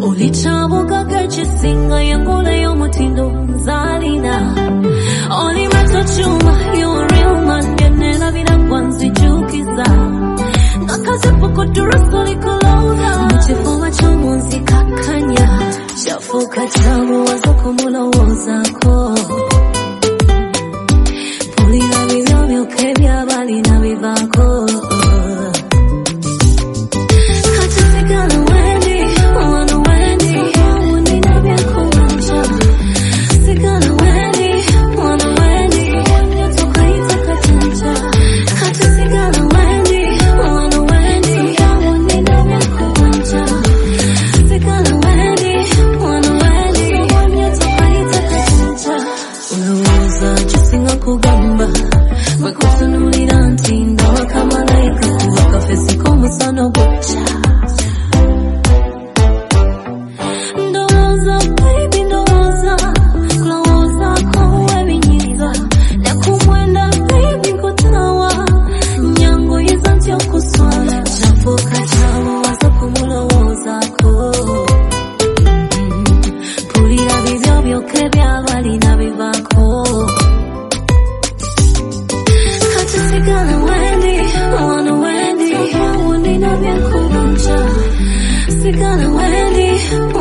ulichabuka gachisinga yangule y'omutindo nzalina oli matachuma you a real man yenena binakwanzijukiza ngakazipo kudurasa likoloza mchifuma chomunzi kakanya chafuka chamu wazoko mulowozako pulira bibyo kebya bali na bivako katasigala wendi wana wendi wani na byakomanja sigala wendi wana wendi tokaita katanja katasigala wendi wana wendi wani na byakomanja sigala wendi wana wendi tokaita katanja unawoza chisinga kugamba Makusanulira ntinda wakamalayika kuwaka fesi komusano gocha Ndoza baby ndoza Kloza kowe binyiga Nakumwenda baby kutawa Nyango yizanti okuswala Chafuka chawo waza kumulowoza ko Pulira bibyo byoke byabali na bivako Sigala wendi, wana wendi, wani na byakomanja Sigala wendi